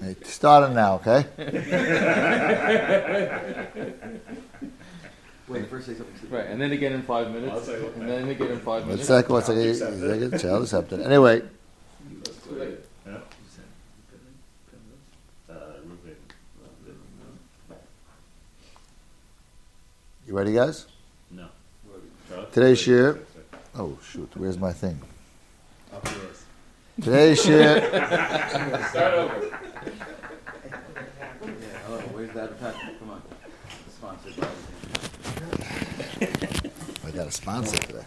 Hey, start it now, okay? Wait, first say something. Right, and then again in 5 minutes. And then again in 5 minutes. What's like? Child accepted. Anyway. You ready, guys? No. Today's shir. Oh shoot! Where's my thing? Today's shir. Start over. Oh, where's the advertisement? Come on. Sponsored by. I got a sponsor today.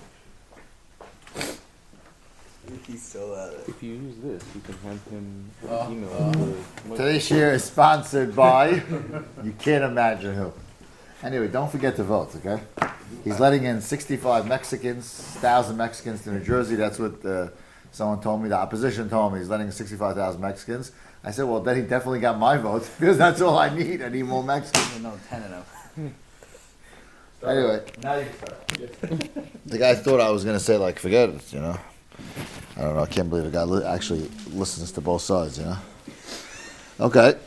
He's so If you use this, you can hand him an email. Today's shir is sponsored by. You can't imagine who. Anyway, don't forget to vote, okay? He's letting in 65 Mexicans, 1,000 Mexicans to New Jersey. That's what someone told me. The opposition told me he's letting in 65,000 Mexicans. I said, well, then he definitely got my vote because that's all I need. I need more Mexicans. No, 10 of them. Anyway, now you can start. The guy thought I was going to say, like, forget it, you know? I don't know. I can't believe the guy actually listens to both sides, you know? Okay.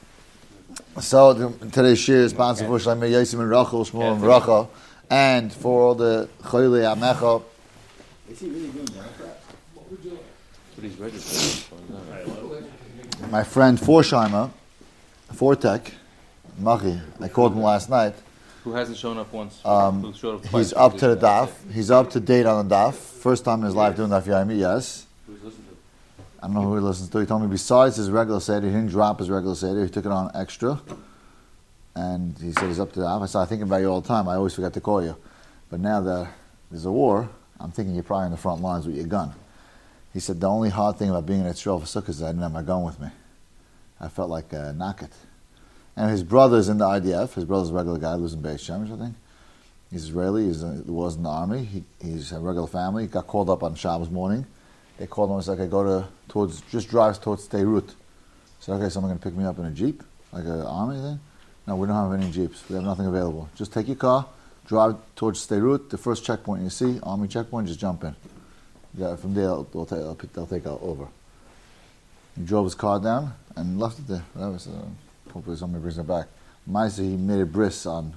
So today's shir is sponsored for Shlomo Yosim and Rachel, Shmuel and Racha, and for all the Choyle Amecha. Is he really doing Democrat? But he's registered. My friend Forsheimer, Fortek, Machi, I called him last night. Who hasn't shown up once? Who showed up twice? He's up to the daf. He's up to date on the daf. First time in his life doing daf Yomi, yes. Who's listening to? I don't know who he listens to. He told me besides his regular Seder, he didn't drop his regular Seder. He took it on extra. And he said he's up to daf. I said, I think about you all the time. I always forget to call you. But now that there's a war, I'm thinking you're probably in the front lines with your gun. He said, the only hard thing about being in Israel for Sukkot is I didn't have my gun with me. I felt like a knocket. And his brother's in the IDF. His brother's a regular guy, lives in Beis Shemesh, I think. He's Israeli. He was in the army. He's a regular family. He got called up on Shabbos morning. They called him and said, okay, just drive towards Beirut. I said, okay, someone going to pick me up in a Jeep? Like an army thing? No, we don't have any Jeeps. We have nothing available. Just take your car, drive towards Beirut. The first checkpoint you see, army checkpoint, just jump in. Yeah, from there, they'll take over. He drove his car down and left it there. Hopefully somebody brings it back. Maisa, he made a bris on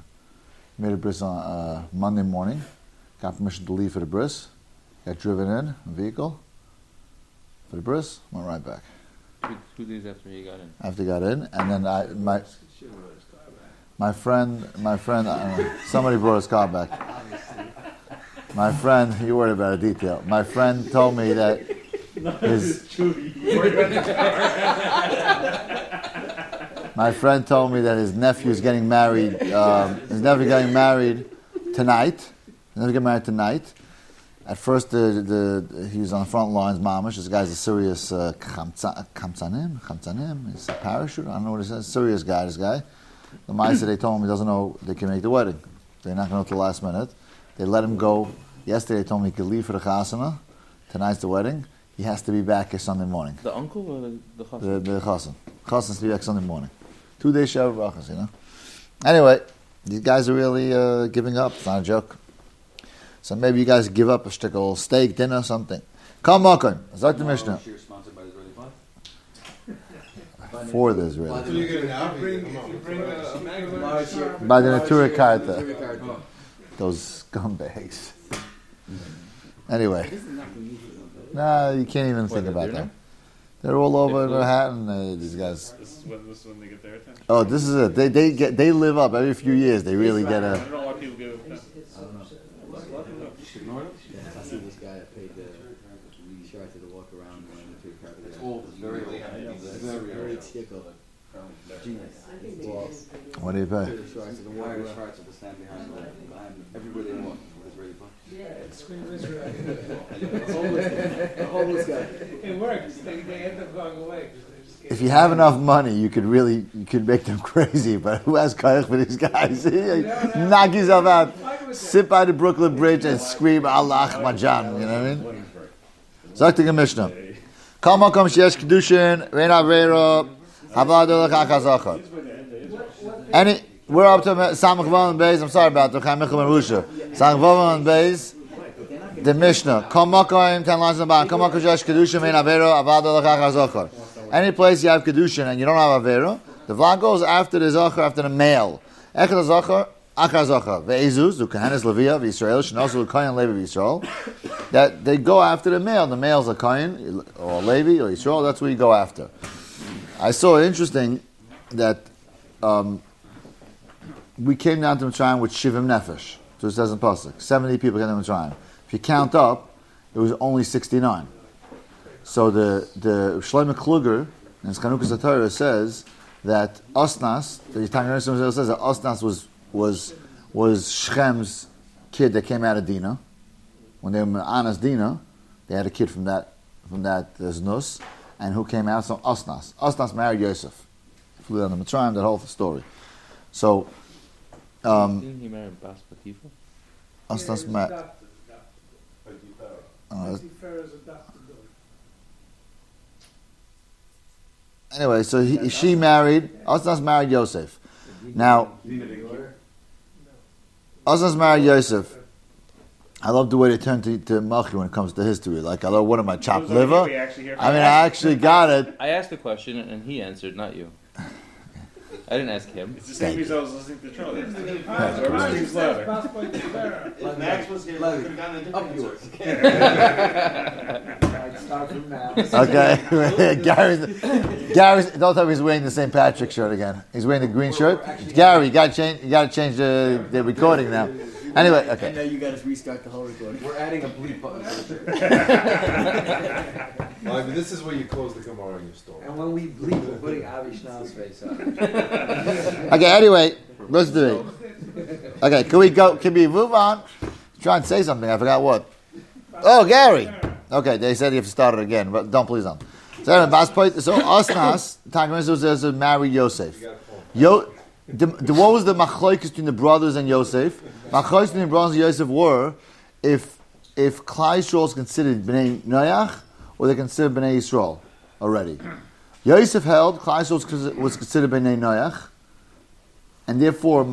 Monday morning. Got permission to leave for the bris. Got driven in a vehicle for the bris. Went right back. 2 days after he got in. After he got in, and then my friend, somebody brought his car back. My friend, you worried about a detail. My friend told me that his nephew's getting married. His nephew getting married tonight. At first, he was on the front lines, mamish. This guy's a serious kamtzanim. He's a parachute. I don't know what he says. Serious guy, this guy. The Maisa, they told him he doesn't know they can make the wedding. They're not going to know till the last minute. They let him go. Yesterday, they told him he could leave for the chasana. Tonight's the wedding. He has to be back Sunday morning. The uncle or the chassan? The chassan. Chassan has to be back Sunday morning. 2 days Shabbat brachas, you know. Anyway, these guys are really giving up. It's not a joke. So maybe you guys give up a shtickle, steak, dinner, something. Come on, Zak the Mishnah. Sponsored by the Israeli Fund? For the Israeli. So you're going to bring a By the Natura Karta. Those scumbags. Anyway. Nah, you can't even think about them. They're all over Manhattan, these guys. This is when they get their attention. Oh, this is it. They live up every few years. They really get I a... don't know why people give them. I don't know. Just ignore it? I see this guy that paid the Sharta to walk around the two carpet. It's old. It's very very tickled. Genius. What do you pay? The wire Sharta to stand behind everywhere they walk. Israeli Fund. The homeless guy. It works. They end up going away. If you have enough money, you could make them crazy. But who has kayak for these guys? Knock yourself out. Sit by the Brooklyn Bridge and scream Allah Majan. You know what I mean? Zak the Mishnah. Kal makom sheyesh kedushin rein avera havadol chachazachar. We're up to Samach Vav and Beis. I'm sorry about the Chaim Michal and Rusha. Samach Vav and Beis. The Mishnah. Kal makom 10 lines in the bottom. Kal makom sheyesh kedushin rein avera havadol chachazachar. Any place you have kedushin and you don't have avera, the vlad goes after the zachar, after the male. Echad zachar, achar zachar. Ve'ezuz, the kahanis leviyah v'Yisrael, shenosu l'kayin levi v'Yisrael. That they go after the male. The male's a kayin or levi or Yisrael. That's what you go after. I saw it interesting that we came down to Mitzrayim with Shivim Nefesh. So it says in Pasuk, 70 people came to Mitzrayim. If you count up, it was only 69. So the Shlomo Kluger in his Chanukas HaTorah says that Osnas, the Tanakh says that Osnas was Shechem's kid that came out of Dinah. When they were Anna's Dinah, they had a kid from that Znus, and who came out? So Osnas. Osnas married Yosef. Flew down to Mitzrayim, that whole story. So, didn't he marry Bas Potiphar? Osnas married. Anyway, so she married. Osnas married Yosef. Now, Osnas married Yosef. I love the way they turn to Malchi when it comes to history. Like, I love, what am I, chopped liver? I actually got it. I asked the question and he answered, not you. I didn't ask him. It's the same reason I was listening to Charlie. Max was here. Could have gotten up yours. Okay. Gary's, don't tell me he's wearing the St. Patrick shirt again. He's wearing the green shirt. Gary, you got to change the recording now. Anyway, okay. And now you got to restart the whole recording. We're adding a bleep button. But this is where you close the Gemara in your story. And when we bleep, we're putting Avi Schnall's face up. Okay, anyway, let's do it. Okay, can we move on? Try and say something, I forgot what. Oh, Gary! Okay, they said you have to start it again, but please don't. So Osnas, Tanakh says marry Yosef. What was the machlokes between the brothers and Yosef? Machlokes between the brothers and Yosef were if Klai Yisrael is considered Bnei Noach or they considered Bnei Yisrael already. Yosef held Klai Yisrael was considered Bnei Noach, and therefore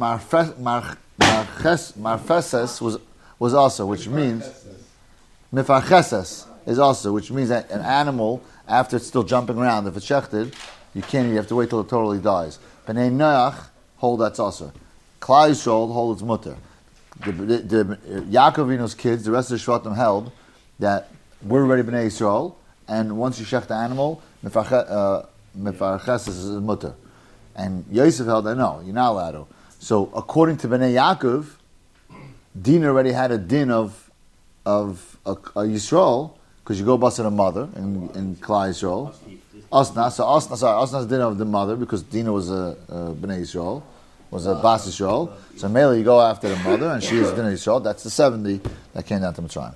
Marfeses was also, which means Mifarcheses is also, which means that an animal, after it's still jumping around, if it's shechted, you have to wait till it totally dies. Bnei Noach hold that's also. Klai Yisrael hold its mutter. The Yaakov Avinu's kids, the rest of the Shvatim held that we're already Bnei Yisrael, and once you shech the animal, Mefarches is mutter. And Yosef held that no, you're not allowed to. So according to Bnei Yaakov, Din already had a din of a Yisrael, because you go bust a mother in Klai Yisrael. Osnas din of the mother, because Dina was a Bnei Yisrael, was a Bas Yisrael. So mainly you go after the mother, and she is Dina Yisrael. That's the 70 that came down to Mitzrayim.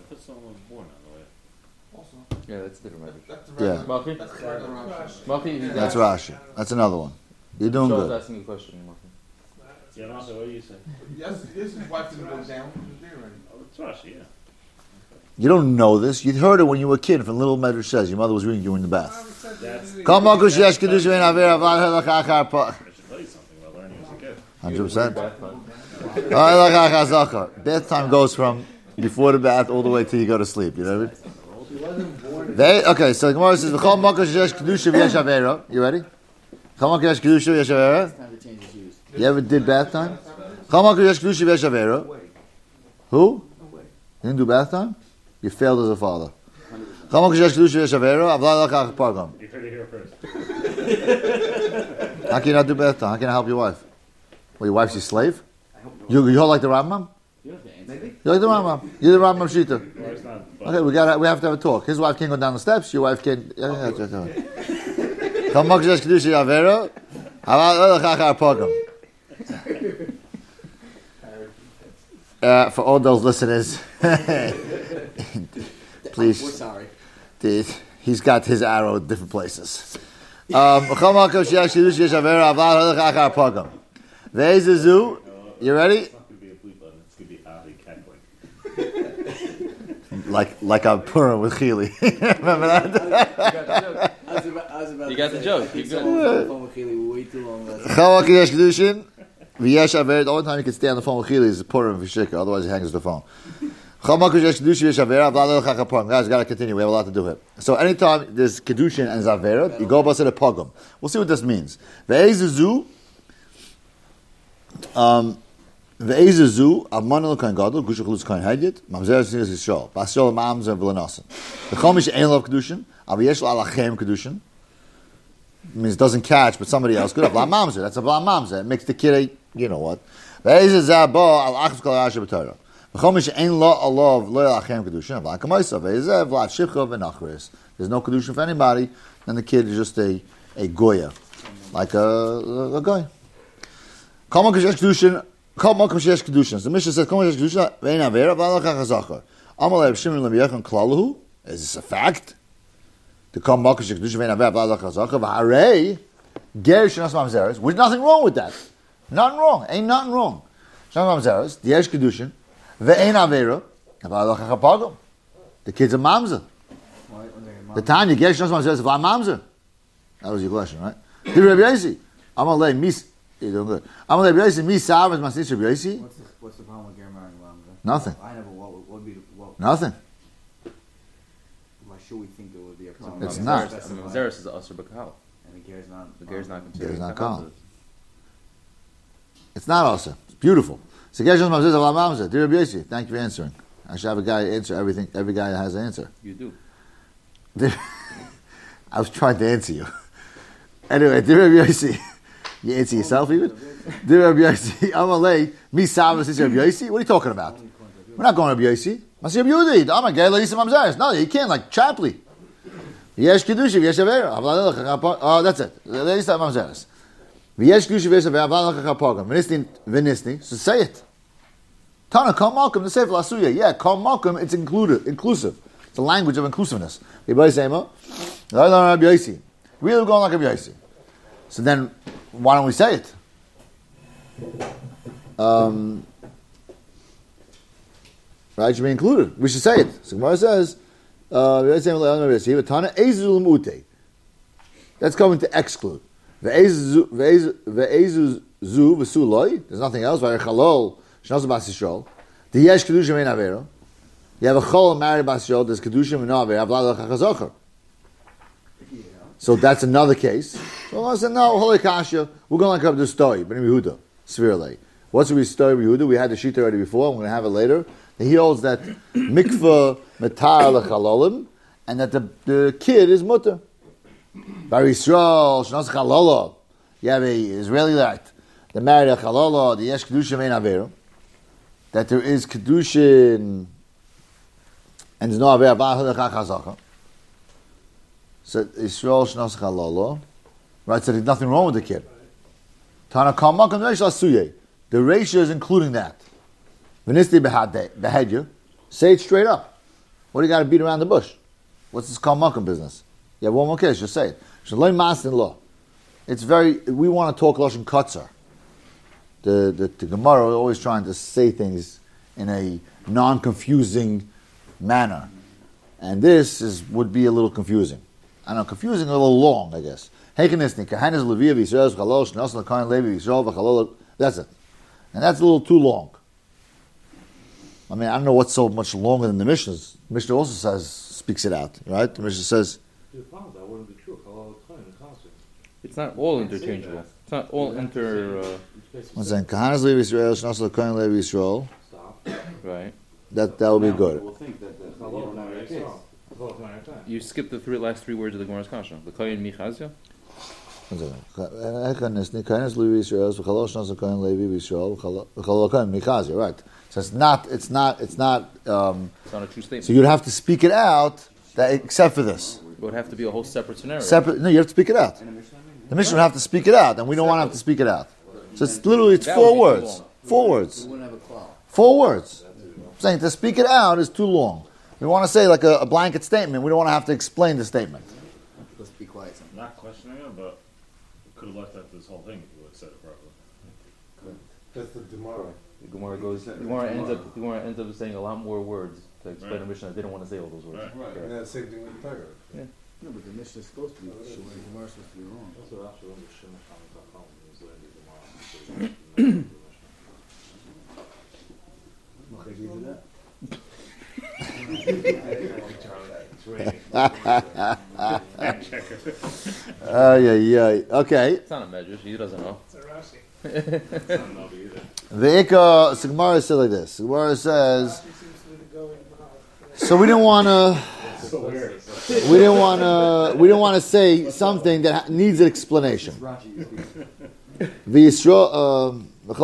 Yeah, that's different. Yeah. That's Rashi. That's another one. You're doing I good. was asking a question, Malki. Yeah, Martha, what do you say? Yes, this is wiping it down. Oh, it's Rashi, yeah. You don't know this. You heard it when you were a kid from Little Medrash says. Your mother was reading you in the bath. I should 100%. tell you something about learning as a kid. Bath time goes from before the bath all the way till you go to sleep. You know what I mean? Okay, so the Gemara says, you ready? You ever did bath time? Who? You didn't do bath time? You failed as a father. You heard it here first. How can you not do bath time? How can I help your wife? Well, your wife's your slave? You hold like the Rambam? You like the Rambam? You're the Rambam Shita. Well, it's not, but Okay, we have to have a talk. His wife can't go down the steps. Your wife can't. For all those listeners, please. We're sorry. He's got his arrow in different places. You ready? it's not going to be a bleep button. It's going to be Avi cackling. Like I'm Purim with Chili. Remember that? You got the joke. You're good. We're way too long. The only time you can stay on the phone with Chili is Purim Vishika, otherwise he hangs the phone. Guys, got to continue. We have a lot to do here. So anytime there's kedushin and zavera, you go bust it a pogum. We'll see what this means. Ve'ezuzu, Amman Kohen Gadol, Gushachlus Kohen Hadyet, Mamzer Sinas Yisrael, Basol Mamzer Vilanasan. The Chomish ain't love kedushin, Aviyesh Alachem kedushin. Means doesn't catch, but somebody else could have. Bla Mamzer, that's a Bla Mamzer. It makes the kid, you know what. Ve'ezuzu Ba Al Achz Kol Asher B'Torah. There's no kedushin for anybody, then the kid is just a goya, like a guy. So the Mishnah says, is this a fact? There's nothing wrong with that. Nothing wrong. Ain't nothing wrong. Ve'ein avera, the kid's a mamzer. The time you get mamzer, mamzer. That was your question, right? Did Rabbi Yosi? Amalei mis. You're doing good. Amalei Rabbi Yosi mis savas masis Rabbi Yosi. What's the problem with Ger marrying mamzer? Nothing. I never. What would be what? Nothing. Why should we think there would be a problem? It's not. Mamzeres is asur b'kahal. And the Ger's not. The Ger's not considered. Ger's not kahal. It's not also. It's beautiful. So Gershon Mamzer is Avlam Mamzer. Dear Rabbi Yosi, thank you for answering. I should have a guy answer everything. Every guy that has an answer. You do. I was trying to answer you. Anyway, dear Rabbi Yosi, you answer yourself even? Dear Rabbi Yosi, Amalei, mi savas is Rabbi Yosi? What are you talking about? We're not going to Rabbi Yosi. Masi Rabbi Yudi. I'm a guy like Yisam Mamzeres. No, you can't, like Chapley. Yesh Kedusha, Yesh Avera. Oh, that's it. Yisam Mamzeres. V'yesh kedusha v'yesh avera v'alach ha'pagam v'nisni. So say it. Tana kol malkum the sefer lasuya. Yeah, kol malkum. It's inclusive. It's a language of inclusiveness. Really we're going like Rabbi Yosi. So then, why don't we say it? Right, it should be included. We should say it. So Gemara says, that's going to exclude. There's nothing else. The yesh kedusha mein avera. You have a chol married bas yisrael. There's kedusha mein avera. So that's another case. So I said, no, holy kasha. We're going to like the story. Ben Yehuda, severely. What's the story of Yehuda? We had the shita already before. I'm going to have it later. He holds that mikvah metar lechalolim, and that the kid is mutter. Bar Yisrael, shnos chalala. You have a Israeli lad that married a chalala, the yesh kedusha mein avera. That there is kedushin, and there's no avera ba'al chazaka. So Yisrael shnos chalala. Right, so there's nothing wrong with the kid. Tana kamak and reish lasuye. The ratio is including that. V'nisti behedya. Say it straight up. What do you got to beat around the bush? What's this kamak business? You have one more case, just say it. Shalom Masin law. It's we want to talk Lashon Katzar. The Gemara is always trying to say things in a non-confusing manner. And this would be a little confusing. I know, confusing, a little long, I guess. That's it. And that's a little too long. I mean, I don't know what's so much longer than the Mishnah's. The Mishnah also speaks it out, right? The Mishnah says, that wouldn't be true. it's not all interchangeable. It's not all What's that? Kahanas Levi Yisrael, Shnas L'Kohen Levi Yisrael. Right. That would be good. We'll think that the You skipped the last three words of the Gemara's Kasha. The Kohen Michazia. Kahanas Levi Yisrael, V'chalo Shnas L'Kohen Levi Yisrael, V'chalo Kohen Michazia. Right. So it's not. It's not a true statement. So you'd have to speak it out, except for this. It would have to be a whole separate scenario. No, you have to speak it out. The Mishnah would have to speak it out, and we don't want to have to speak it out. So it's literally 4 words. 4 words. 4 words. I'm saying to speak it out is too long. We want to say like a blanket statement. We don't want to have to explain the statement. Let's be quiet. I'm not questioning it, but could have left out this whole thing if you would have said it properly. That's the Gemara. The Gemara ends up saying a lot more words to explain the Mishnah. They didn't want to say all those words. Right. And that's the same thing with the Torah. Yeah. No, but the Mishnah is supposed to be sure. The Gemara is supposed to be wrong. What they do that? Okay. It's not a measure. He doesn't know. It's a Rashi. The Ikka, so Gemara said like this. Gemara says, Rashi seems to be the going so we didn't want to say something that needs an explanation. The Yisrael,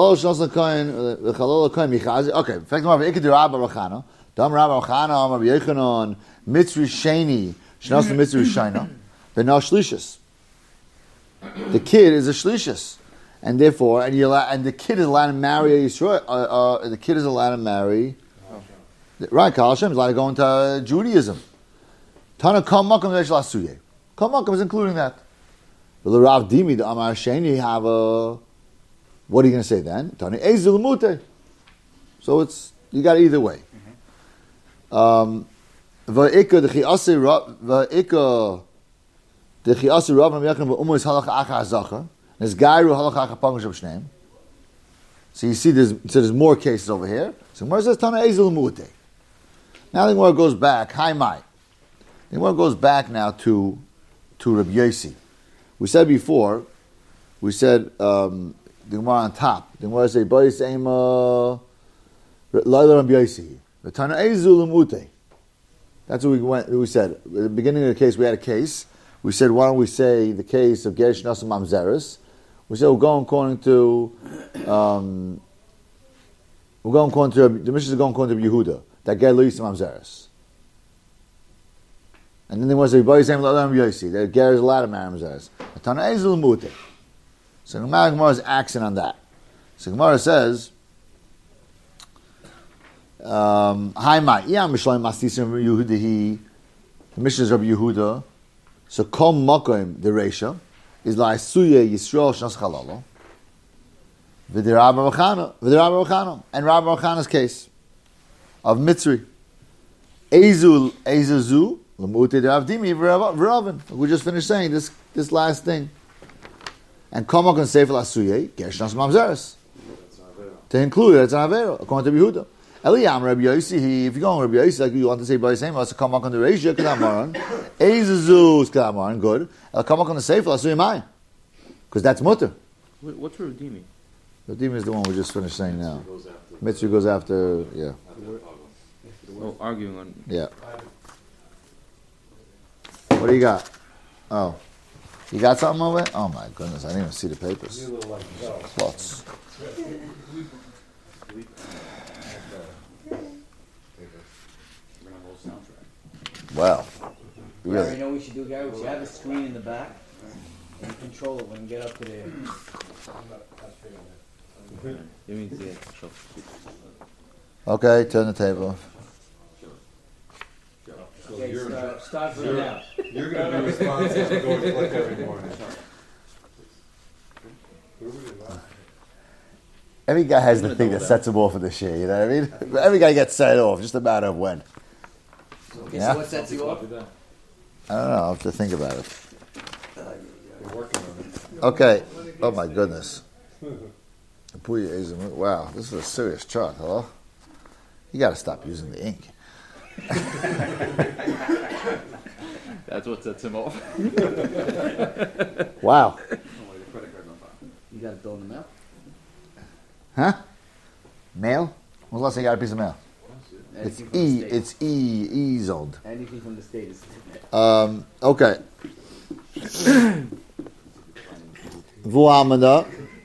okay, in fact, Ikka the Rabba Rachana, Dam Rabba Rachana, Amar Yechanon, Mitzri Sheni, Shnas the Mitzri Shaina, Bena Shlishis. The kid is a Shlishis. And therefore, and the kid is allowed to marry a Yisrael. The kid is allowed to marry, right? Kal Hashem is allowed to go into Judaism. Tana Kal Makom Yesh Lasuye. Kal Makom is including that. But the Rav Dimi, the Amar Sheni, have a. What are you going to say then? Tana Ezul Mute. So you got it either way. Va'ika the Chiasi Rav Nam Yechon v'Umus Halach Achar Zachar. There's Gairu Halachacha Pangashab Shneim. So you see there's more cases over here. So Gemara says Tana Ezul Mute. Now the Gemara goes back, Hi Mai. The Gemara goes back now to Rabbi Yosi. We said before, the Gemara on top. The Gemara says Bayis Ema Laila Rabbi Yosi. The Tana Ezul Mute. That's what we said. At the beginning of the case we had a case. We said, why don't we say the case of Geresh Nasa Mamzeres? We said we're going according to the Mishnah is going according to Yehuda that Ger Lo Yisam Mamzeres. And then there was a Boy saying L'Adam Yosi that Ger is allowed to marry Mamzeres. Tana Ezul Mute. So the Gemara is accent on that. So Gemara says, Hi Ma, Iyam Mishloim Mastisim Yehuda the Mishnah is Rabbi Yehuda. So Kol Makom the Reisha is like Suya Yisrael Shnas Chalala. V'dir Rabba Rachana, and Rabba Rachana's case of Mitzri. Ezuzu L'mute Rav Dimi v'Ravin. We just finished saying this last thing. And Kol Makom Sefer LaSuya Ger Shnas Mamzeres. To include it, it's an Avera according to Yehuda. Eliyam Rabbi Yosi, if you go on Rabbi Yosi, like you want to say by the same, also come back on the Reisha, Kedamaran, Ezuzus Kedamaran, good. I'll come back on the Sefer, I'll say mine. Because that's mutter. What's Rudimi? Rudimi is the one we just finished saying now. Mitzvah goes after, yeah. Oh, arguing on. Yeah. What do you got? Oh. You got something over there? Oh my goodness, I didn't even see the papers. Lots. Wow. Really? You know what we should do, Gary? We should have a screen in the back and control it when we get up to there. Okay, turn the table. Okay, start from now. You're going to be responsible for going to click every morning. Every guy has the thing that sets him off of the shit, you know what I mean? Every guy gets set off, just a matter of when. Okay, yeah? So what sets you off? I don't know, I'll have to think about it. Okay, oh my goodness. Wow, this is a serious chart, hello? You gotta stop using the ink. That's what sets him off. Wow. You got to throw in the mail? Huh? Mail? When's the last time you got a piece of mail? It's E-zoned. Anything from the state is okay. Vuamada.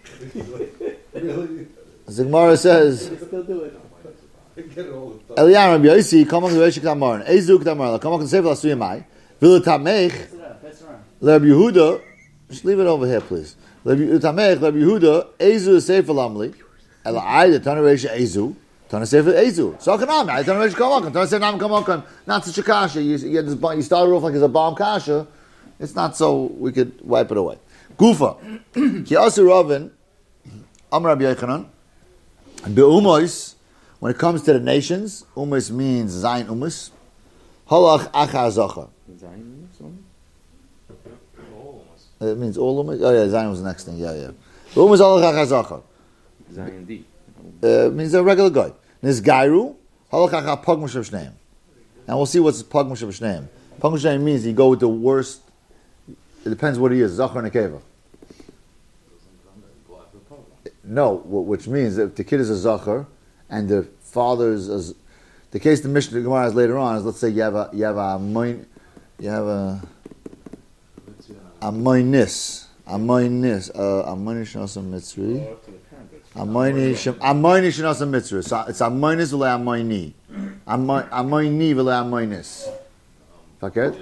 Zigmara says still do it. Eliyam Rabbi Yosi, come on to Reish K'Tamaran. Ezu K'Tamaran, come on to Sefer L'Asuyamai. V'Letamech, Rabbi Yehuda, just leave it over here, please. Rabbi Yehuda, Ezu Sefer Lamli, Elai, the Tana Reish Ezu, Tana Sefer Ezu. So Kanam, I Tana Reish K'Tamaran, Tana Sefer Nam K'Tamaran, not such a kasha. You started off like it's a bomb kasha. It's not so we could wipe it away. Gufa, Ki Asu Ravin, Amar Rabbi Yechanan, Be'umois. When it comes to the nations, umus means zayin umus. Halach achar zacha. It means all umus. Oh yeah, zayin was the next thing. Yeah. Umus halach achar zacha. Zayin D. Means a regular guy. This gairu halach achar pag mushav shneim. Now we'll see what's Pagum Shabashneim. Pagum Shabashneim means you go with the worst. It depends what he is, Zachar and Akeva. No, which means that if the kid is a Zachar and the father is the case the Mishnah Gemara has later on is, let's say you have a moinis, a moinis shenasa mitzri, a moinis shenasa mitzri. So it's a moinis v'le a moini, a moini v'le a moinis. Faket?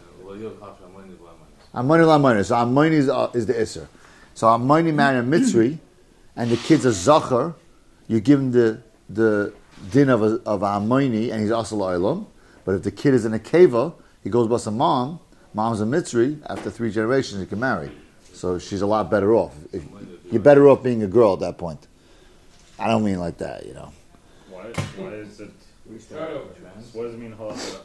A moini v'le a moinis. So a moini is the isser. So a moini married a mitzri, and the kid's a zachar. You give him the din of a moini, and he's asal olam. But if the kid is in a keva, he goes by some mom. Mom's a mitzri. After 3 generations, he can marry. So she's a lot better off. You're better off being a girl at that point. I don't mean like that, Why is it? What does it mean?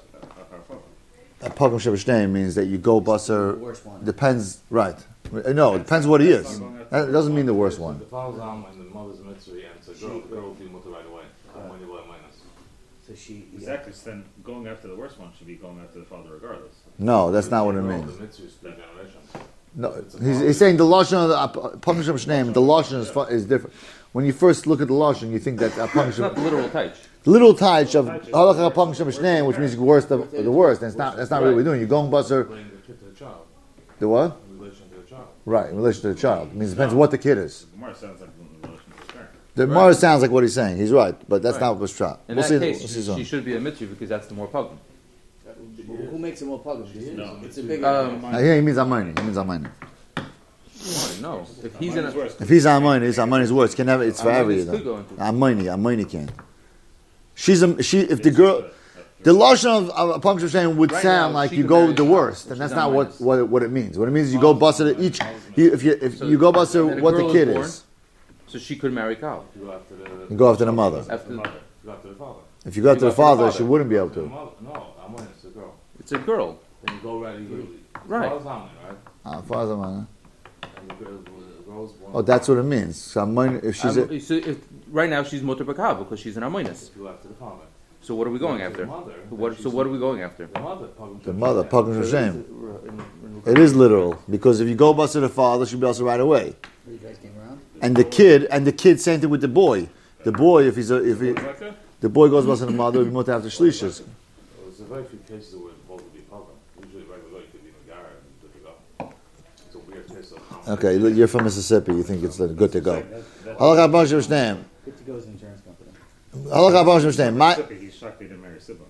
A pagum shabashneim means that you go busser. Depends, right? No, it depends what he is. That doesn't mean the worst one. The father's arm and the mother's mitzvah, and it's a girl. The girl will be mutter right away. So she Exactly. So then going after the worst one should be going after the father regardless. No, that's not what it The means. mitzvah is 3 generations. No, he's saying the lashon of the pagum shabashneim. The lashon is different. When you first look at the lashon, you think that pagum It's not the literal taich. the little taich of halakha pagum shabashneim, which means the worst of the worst. And it's not. That's not really what we're doing. You're going busser. Bring the kid to the child. The what? In relation to the child. Right, in relation to the child. It means it depends what the kid is. The Gemara sounds like in relation to the parent. The Gemara sounds like what he's saying. He's right, but that's Right. not what's true. In We'll that see. case, We'll see she soon. should be a mitzvah because that's the more pugum. who makes it more public? No. It's a big Here he means Amani. He means Amani. No, if he's in a If he's Amani, it's Amani's words. Can never. It's for Amani's every. could go into it. Amani can. If the girl. The lashon of a puncture saying would Right sound now, like she you could go marry with the a child, worst, but and that's she's not not what, minus. what it means. What it means is you go bust it each. If So you go bust it then a what the girl kid born, is, so she could marry Kyle. You go after the. you go after the mother. After You go after the father. If you go after the father, she wouldn't be able The to. mother, no, I'm when it's a girl. it's a girl. Then you go right. Right. Father's arm, right? Father, man. And the girl's born. Oh, that's what it means. So Amani, if she's a, So if, right now she's mutter b'kav because she's an Armonis. You go after the father. So what are we going after? So what are we going after? The mother. the mother, Pagum So Hashem. It is literal because if you go bust to the father, she'll be also right away. You guys came around? And the kid, same thing with the boy. The boy, if the boy goes bust to the mother, he'll be after shlishas. There's a very few cases where it's supposed to be problem. Usually regular you could be in a garage and good to go. It's a weird case of Okay, you're from Mississippi. You think it's good to go. Halakha Pagum Hashem. Good to go is an insurance company. Halakha Pagum Hashem. My He's shocked they didn't marry siblings.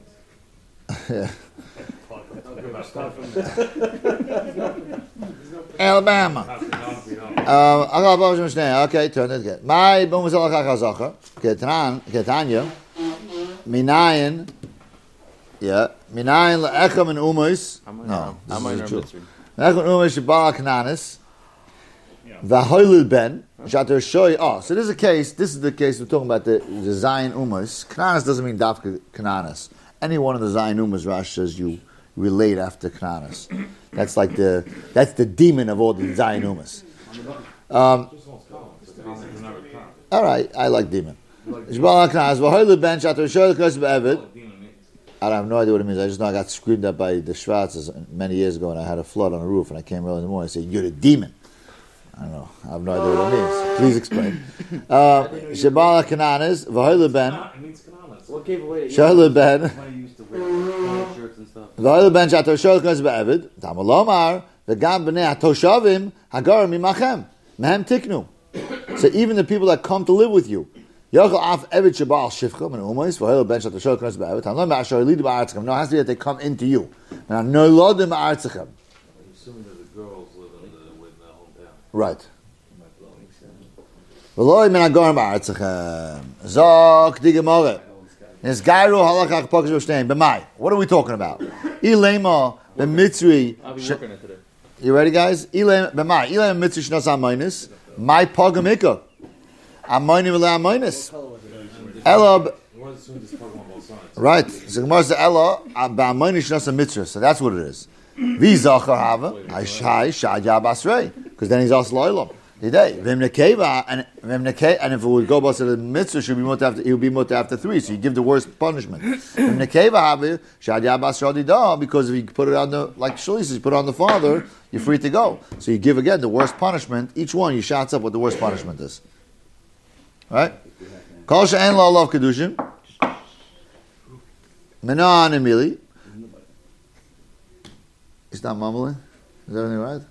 Alabama. Okay, turn it again. My bum was Halakha Chazachar. Ketanya. Minayin. Yeah. Minayin le'echem and umus. No, I'm this is in true. mitzvah. Le'echem and umus shebala kananis. V'hoilil ben. Shater shoy. Oh, so this is a case. This is the case we're talking about the Zion umus. Kananis doesn't mean dafka kananis. Any one of the Zion umus, Rash says you relate after kananis. That's like that's the demon of all the Zion umus. All right, I like demon. Shebala kananis. V'hoilil ben. Shater shoy l'kos be'evid. I have no idea what it means. I just know I got screamed at by the Schwarzes many years ago, and I had a flood on the roof, and I came early in the morning and said, "You're the demon." I don't know. I have no idea what it means. Please explain. Shabala Kananis, Vahila Ben, What gave away Shahila Ben, when you used to wear shirts and stuff? Vahila Ben Shato Sholkas Be'evid, Tamalomar, V'gam B'nei HaToshavim, Hagar Mimachem, Mehem Tiknu. So even the people that come to live with you, Yochel Af Evid Shabal Shifcha, and Umais, Vahila Ben Shato Sholkas Be'evid, Tamalom Ba'ashar Lid Ba'artzichem. No, it has to be that they come into you. And no Lodim Ba'artzichem. Assuming that the girls live with the hometown. Right. V'loi min hagorim ba'artzichem. Zok di Gemara. This Gairu halachach pagos v'shtein. B'mai. What are we talking about? Ilema b'mitzri. I'll be working it today. You ready, guys? Ilema b'mai. Ilema b'mitzri shnas ha'moinis. My pagam ikka. Amoini v'le amoinis. Ela. You want to assume this problem on both sides. Right. So Gemara says Ela b'amoini shnas ha'mitzri. So that's what it is. V'zachar hava. Hai shad yab asrei. Because then he's also loyal. And if it would go by the mitzvah, he would be mutter after 3. So you give the worst punishment. Because if you put it on the, like Shalish, you put it on the father, you're free to go. So you give again the worst punishment. Each one you shots up what the worst punishment is. Right? Kol she'en lo alav kedushin. Menan emili. He's not mumbling. Is everything right?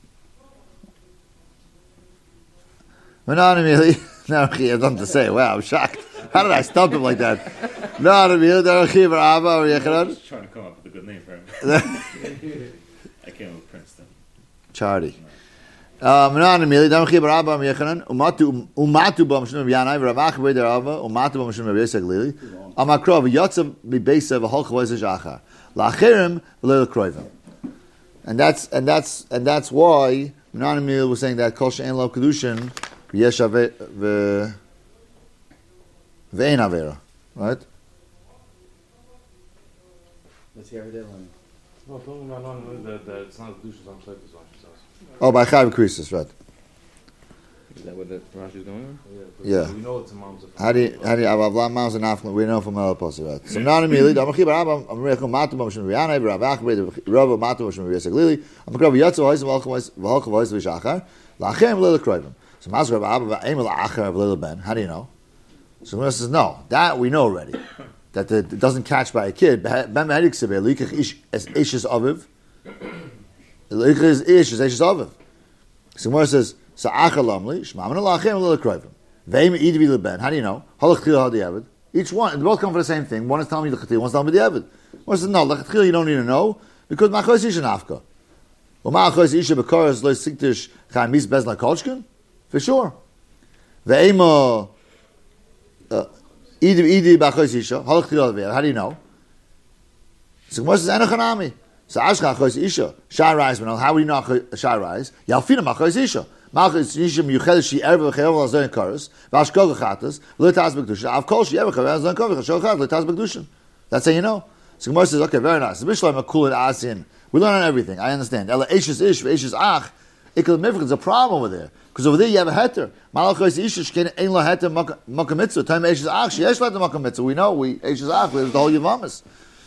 Menan emili. No, I have nothing to say. Wow, I'm shocked. How did I stump him like that? Menan emili. Derachiv Rabba or Yechanan. Just trying to come up with a good name for him. I came with Princeton. Charity. Menan emili. Derachiv Rabba or Yechanan. Umatu bam shnu b'yanai v'ravach b'eder Rabba. Umatu bam shnu b'yesek lili. Amakrov yotzav b'beisa v'hol chavoyz ha'achar. La'achirim v'leil kroivim. And that's why Menan emili was saying that kol she'en lo kedushin yesh ve'ein avera, right? Let's hear it, Dylan. No, that it's not a douche, it's on site, is what she says. Oh, by Chayav Krisis, right? Is that what the Rashi is going on? Yeah. We know it's a mom's. How do you Avavlam Mams and Aflan? We know from El Posi, right? So Menan emili. Damachi barabam amrechum matu b'mishum v'yanai v'ravach b'rava matu b'mishum v'yesek lili. Amakrav yotzav hoyzim v'hol chavoyz v'shachar. La'achirim v'leil kroivim. So Mazrav Abba v'aim l'achar v'leil ben. How do you know? So Gemara says, no, that we know already. That it doesn't catch by a kid. Ben me'edik sebe, likach ish es ishes aviv. Likach is ish es ishes aviv. So Gemara says, so achar lamli, shma'amin l'achim v'leil kroivim. Ve'im idvi l'ben. How do you know? Halach chil hadi avid. Each one, they both come for the same thing. One is telling me the chatil, one is telling me the avid. One says, no, the chatil you don't need to know, because ma'achos isha nafka. Well, ma'achos isha b'koros lo siktish chaymis bezna kolchkin? For sure. Ve'ema idi b'achos isha, halach chil hadi avid. How do you know? So Gemara says, enochanami. So ashka achos isha, shai rise, how do you know shai rise? Yalfina ma'achos isha. Malchus Yishim Yuchedes She Erva V'Cherev L'Azon Karos V'Ashkol V'Chatas L'Taz B'Kedushin Av Kol She Erva V'Cherev L'Azon Karos V'Ashkol V'Chatas L'Taz B'Kedushin. That's how you know. So Gemara says, okay, very nice. The Mishlei Makul and Asin. We learn on everything. I understand. Ela Eishes Ish V'Eishes Ach. Ikel Mivrik is a problem over there because over there you have a heter. Malchus Yishish Kein Ein Lo Heter Makamitzah. Time Eishes Ach She Esh Lo Heter Makamitzah. We know Eishes Ach. There's the whole Yavamas.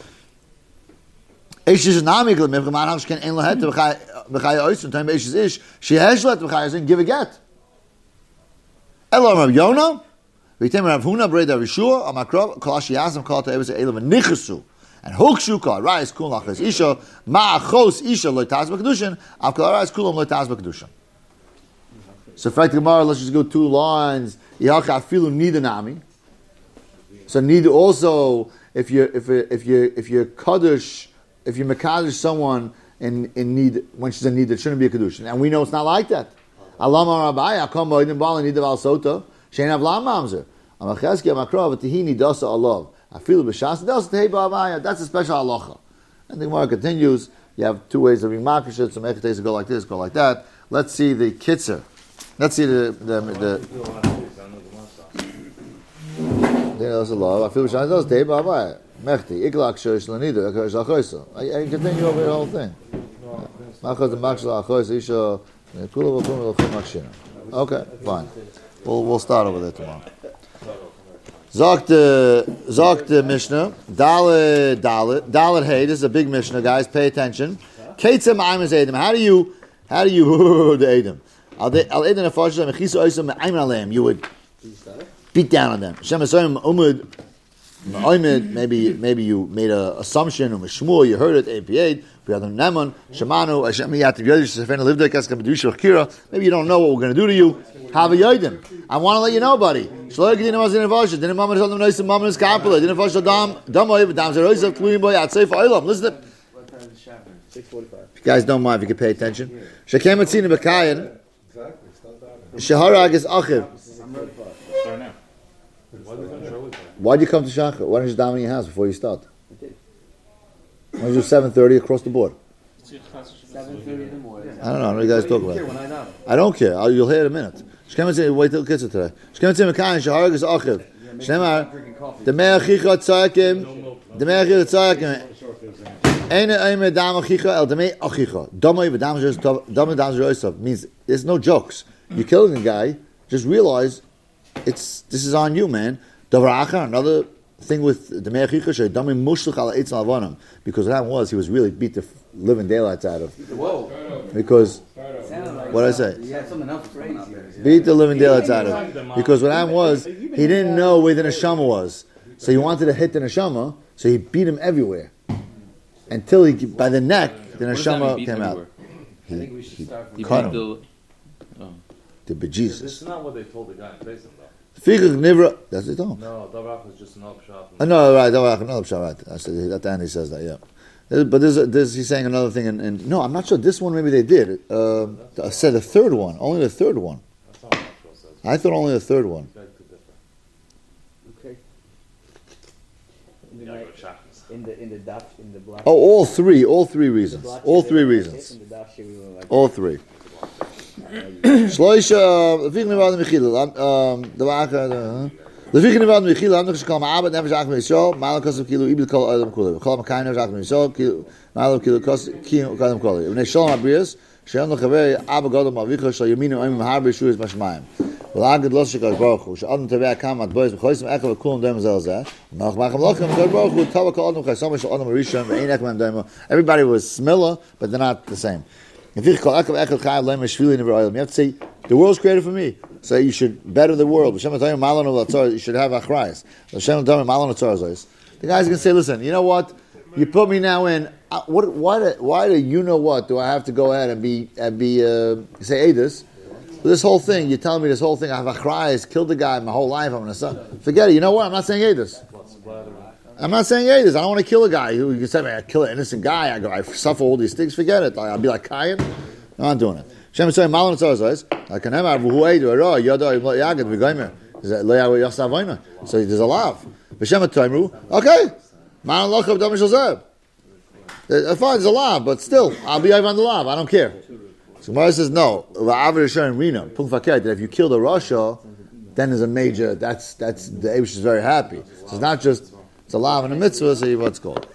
Eishes Nami Ikel Mivrik Malchus Kein Ein Lo Heter B'chai Oisun, time Eishes Ish, she has let B'chai Oisun give a get. Elo Rav Yonah, V'yitem Rav Huna, B'rei Rav Yeshua, Amakrov, Kol Ashi Yasam, Kol Ta'eves Elam, Nichasu, and Hokshu, Kol Arayis, Kul Nachas Isha, Ma'achos Isha, Lo Taz B'Kedushin, Av Kol Arayis, Kulam, Lo Taz B'Kedushin. So, fact Gemara, let's just go 2 lines. Yalcha Afilu Nidanami. So, need also, if you're Kaddish, if you're Mekadosh someone, in need when she's in need, it shouldn't be a kedushin, and we know it's not like that. Alama Rabbi, Akom Boidim Bal Nid Val Sota, Shein Avlam Mamzer. Amachezki Amakrov Tehini Dasa Alav. I feel b'shas Dasa Tehei Ba'avaya. That's a special halacha. And the Gemara continues. You have 2 ways of being makashit. Some echtes go like this, go like that. Let's see the kitzer. Let's see the. Dasa Alav. I feel b'shas Dasa Tehei Ba'avaya. Mechti, Iglak Shosh Lanida, Achoisa. I continue over the whole thing. Machaz and Machshal Achoisa, Isha, Kula Vakum, Lachum Machshina. Okay, fine. We'll start over there tomorrow. Zok the Mishnah, Dalet Hey, this is a big Mishnah, guys, pay attention. Ketzem Aimas Edom, how do you the Edom? Al Edom Nefashim, Mechisu Oisam, Aiman Aleim, you would beat down on them. Shem Esoyim Umud, maybe you made an assumption, or Mishmur, you heard it, APA, Neman, Shamanu, maybe you don't know what we're going to do to you. Have a yodim. I want to let you know, buddy. Didn't listen to, if you guys don't mind, if you can pay attention. Shaharag is Achiv. Why do you come to Shachar? Why don't you down in your house before you start? Why don't you do 7:30 across the board? 7:30 in the morning. I don't know. What do you guys talk about? I don't care. You'll hear in a minute. Wait till kids today. Shaharag is Achiv. Shnemar, the Me'achicha Tzayakim, the Me'achicha Tzayakim, Eina Eime Dam Achicha El Damei Achicha. Damei V'Dam Zoysav means there's no jokes. you're killing a guy, just realize this is on you, man. Another thing with the because what happened was he was really beat the living daylights out of. Whoa. Because Like what did I say? You had something else crazy there. Beat the living daylights out of. Because what happened was he didn't know where the neshama was, so he wanted to hit the neshama, so he beat him everywhere until he by the neck the neshama came out. I think we should start from He cut beat him. The This bejesus. is not what they told the guy in prison, though. That's it, though. No, Davrach was just an upshot. No, right, another pshat, right. I said, at the end he says that, yeah. But he's saying another thing, and no, I'm not sure. This one maybe they did. I said the third one, only the third one. That's not what Ashwell says. I thought only the third one. Beg to differ. Okay. Yeah, I go chakras. In the daf, in the block. Oh, all three reasons. All three reasons. In the daf, we were like, All three. Shloisha, lefiich nivad mechila, lefiich nivad mechila, amnach shekal ma'abed nefesh achim yisrael, ma'al kosav kilu ibid kol adam kuli, v'chol ma'kayin nefesh achim yisrael, ma'al kilu kodem koli. V'nei shalom abrius, she'en lo chaveri abba godom avicha, shal yaminu oimim harbe shuris b'shamayim. V'lagad los shekal baruch hu, she'adam tevei akam at bois b'choisim echa v'kulam doim zel zeh, v'nach ma'acham lochem v'kod baruch hu, tava kol adam chaysom shal adam arishon, v'ein ekman doim. Everybody was similar, but they're not the same. You have to say, the world's created for me. So you should better the world. You should have achrayas. The guy's going to say, listen, you know what? You put me now in. Why do you know what? Do I have to go ahead and be say Edis? This whole thing, you're telling me this whole thing, I have achrayas, killed the guy my whole life, I'm going to forget it. You know what? I'm not saying Edis. I'm not saying Edis. I don't want to kill a guy who you say, man, I kill an innocent guy. I suffer all these things. Forget it. I'll be like Kayan. No, I'm not doing it. Shem saying Malon says, I can have who Edu Ero Yodo Yagad V'Gomer. So there's a lav. B'Shem Toimru. Okay. Malon Lochav Damish Zeb. Fine, there's a lav, but still, I'll be over on the lav. I don't care. So Gemara says no. That if you kill the Rasha, then there's a major. That's the Eibush is very happy. So it's not just. It's a lav and a mitzvah, so what's called.